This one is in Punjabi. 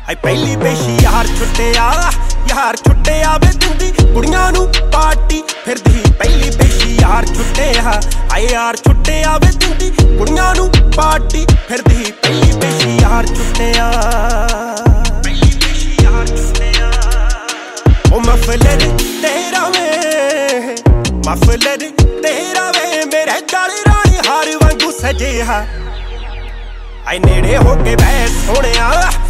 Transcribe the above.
ਆਈ ਪਹਿਲੀ ਪੇਸ਼ੀ यार ਛੁੱਟਿਆ ਵੇ ਦਿੰਦੀ ਕੁੜੀਆਂ ਨੂੰ ਪਾਰਟੀ ਫਿਰਦੀ ਪਹਿਲੀ ਪੇਸ਼ੀ यार ਛੁੱਟਿਆ ਆਏ यार ਛੁੱਟਿਆ ਵੇ ਦਿੰਦੀ ਕੁੜੀਆਂ ਨੂੰ ਪਾਰਟੀ ਫਿਰਦੀ ਪਹਿਲੀ ਪੇਸ਼ੀ यार ਛੁੱਟਿਆ ਪਹਿਲੀ ਪੇਸ਼ੀ यार ਛੁੱਟਿਆ ਉਹ ਮਫਲਰ ਤੇਰਾ ਵੇ ਮੇਰੇ ਗਲ ਰਾਣੀ ਹਾਰ ਵਾਂਗੂ ਸਜਿਆ ਆਏ ਨੇੜੇ ਹੋ ਕੇ ਬੈ ਸੋਹਣਿਆ